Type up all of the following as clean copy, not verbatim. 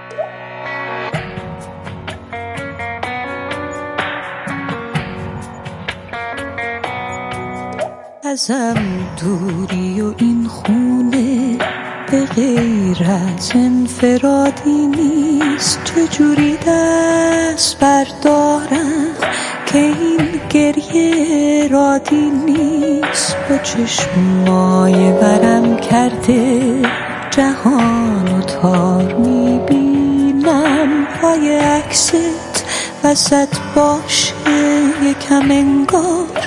ازم دوری و این خونه به غیر از انفرادی نیست. چجوری دست بردارم که این گریه رادی نیست. با چشمای برم کرده جهان و تار میبینم. پای عکست وسط باشه یکم انگار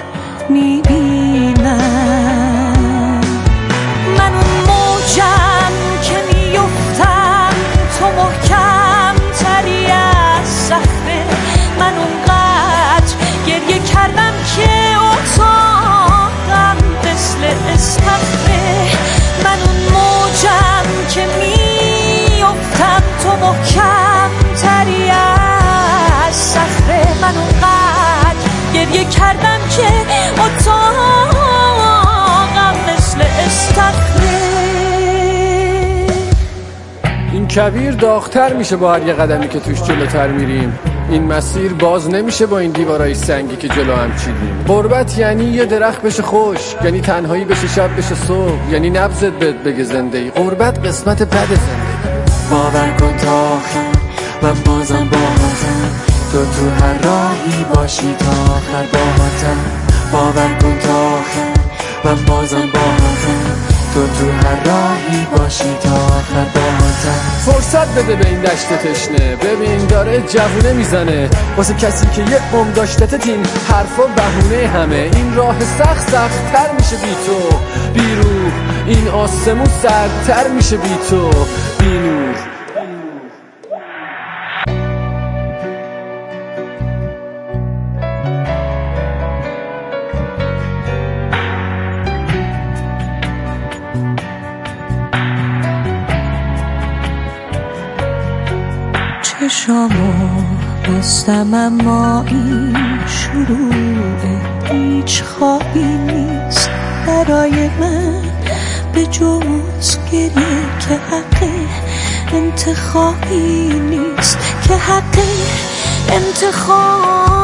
میبینم. من اون موجم که میفتم تو محکم تری از صخره. من اونقدر گریه کردم که اتاقم مثل استخره. من اون موجم که میفتم تو محکم تری از صخره. من اونقدر گریه کردم که اتاقم مثل استخره. این کویر داغ‌تر میشه با هر یه قدمی که توش جلوتر میریم. این مسیر باز نمیشه با این دیوارای سنگی که جلو هم چیدیم. غربت یعنی یه درخت بشه خوش، یعنی تنهایی بشه شب بشه صبح، یعنی نبضت بهت بگه زندگی. غربت قسمت بد زندگی. باور کن تا آخر من بازم باهاتم. تو هر راهی باشی تا آخر باهاتم. باور کن تا آخر من بازم باهاتم. تو هر راهی باشی تا آخر باهاتم. فرصت بده به این دشت تشنه، ببین داره جوونه میزنه. واسه کسی که یه عمر داشتت این حرفا بهونه همه. این راه سخت‌تر میشه بی تو بی روح. این آسمون سردتر میشه بی تو بی نور. چشامو بستم اما این شروع هیچ خوابی نیست برای من به جز گریه که حق انتخابی نیست. که حق انتخاب